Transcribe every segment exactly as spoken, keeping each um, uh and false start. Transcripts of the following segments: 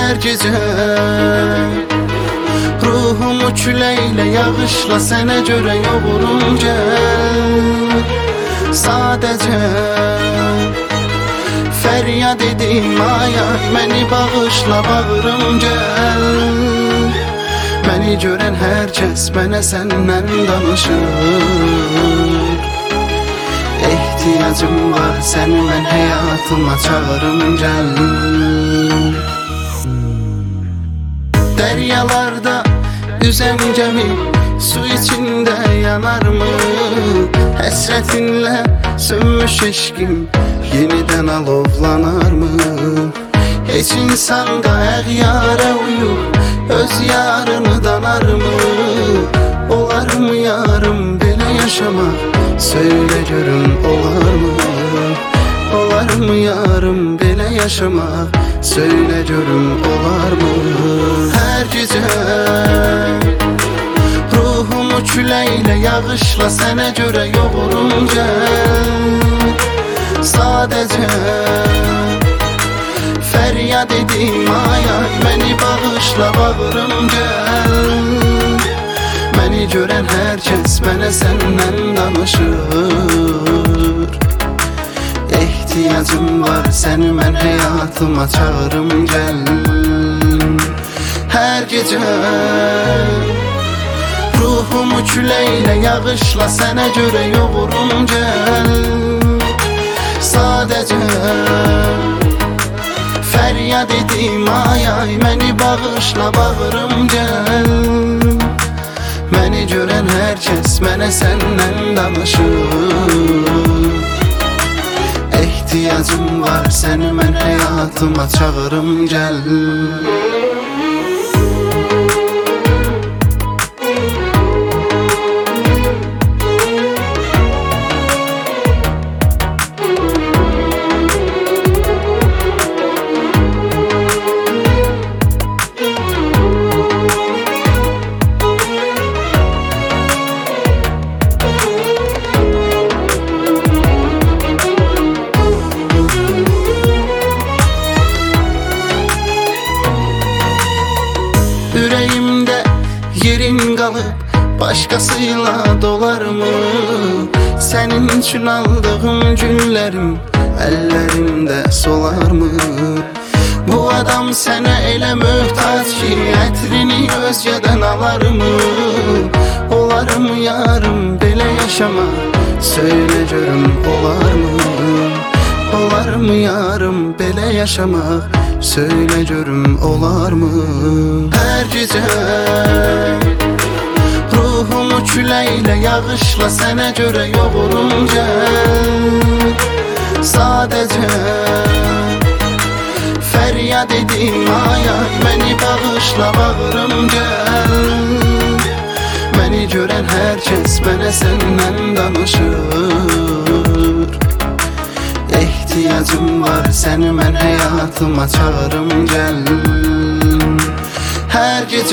her gece. Ruhumu küleyle yağışla, sene göre yoğurum gel. Sadece feryat edim ay ay, beni bağışla bağırım gel. Beni gören herkes bana senden danışır. İhtiyacım var, seni ben hayatıma çağırım gel. Deryalarda yüzen gemi su içinde yanar mı? Hasretinle sönmüş eşkim yeniden alovlanar mı? Hiç insan da eğyara uyup öz yarını danar mı? Olar mı yarım böyle yaşamak? Söyle görün olar mı? Olar mı yarım böyle yaşamak? Söyle görün olar mı? Her gece ruhumu küleyle yağışla, sene göre yoğurum gel. Sadece feryat edim ay ay, beni bağışla bağırım gel. Beni gören herkes bana senden danışır. İhtiyacım var, seni ben hayatıma çağırım gel. Her gece ruhumu küleyle yağışla, sene göre yoğurum gel. Sadece feryat edim ay ay, beni bağışla bağırım gel. Beni gören herkes bana senden danışır. İhtiyacım var, seni ben hayatıma çağırım gel. Yüreğimde yerin kalıp başkasıyla dolar mı? Senin için aldığım günlerim ellerimde solar mı? Bu adam sana ele muhtaç ki etrini özgeden alar mı? Olar mı yarım böyle yaşama? Söyle görüm olar mı? Olar mı yarım böyle yaşamak? Söyle görüm olar mı? Her gece ruhumu küleyle yağışla, sene göre yoğurum gel. Sadece feryat edim ay ay, beni bağışla bağırım gel. Beni gören herkes bana senden danışır. İhtiyacım var, seni ben hayatıma çağırım gel. Her gece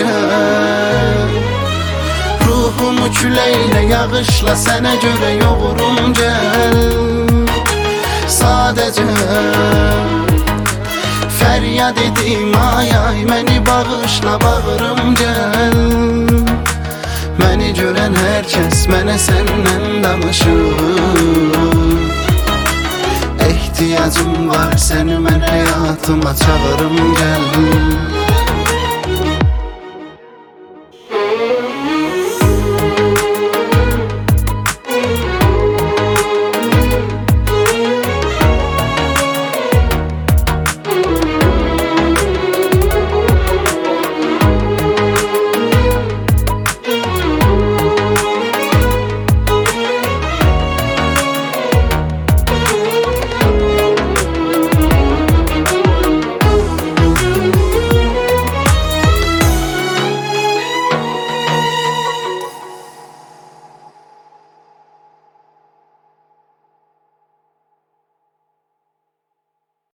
ruhumu küleyle yağışla, sene göre yoğurum gel. Sadece feryat edim ay ay, beni bağışla bağırım gel. Beni gören herkes bana senden danışır. İhtiyacım var, seni ben hayatıma çağırım gel.